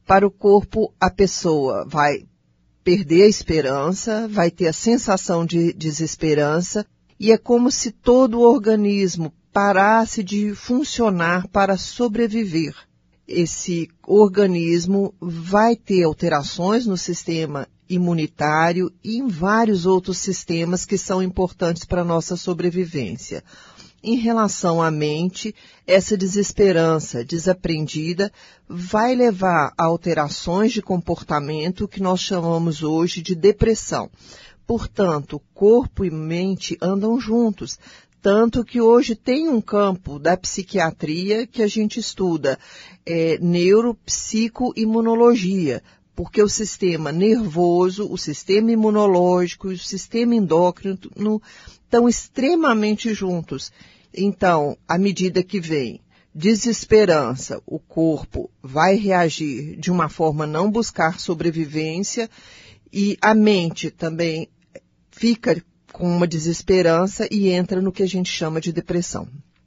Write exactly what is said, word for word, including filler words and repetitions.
Para o corpo, a pessoa vai perder a esperança, vai ter a sensação de desesperança, e é como se todo o organismo parasse de funcionar para sobreviver. Esse organismo vai ter alterações no sistema imunitário e em vários outros sistemas que são importantes para a nossa sobrevivência. Em relação à mente, essa desesperança desaprendida vai levar a alterações de comportamento que nós chamamos hoje de depressão. Portanto, corpo e mente andam juntos, tanto que hoje tem um campo da psiquiatria que a gente estuda, é, neuropsicoimunologia, porque o sistema nervoso, o sistema imunológico e o sistema endócrino estão extremamente juntos. Então, à medida que vem desesperança, o corpo vai reagir de uma forma a não buscar sobrevivência e a mente também fica com uma desesperança e entra no que a gente chama de depressão.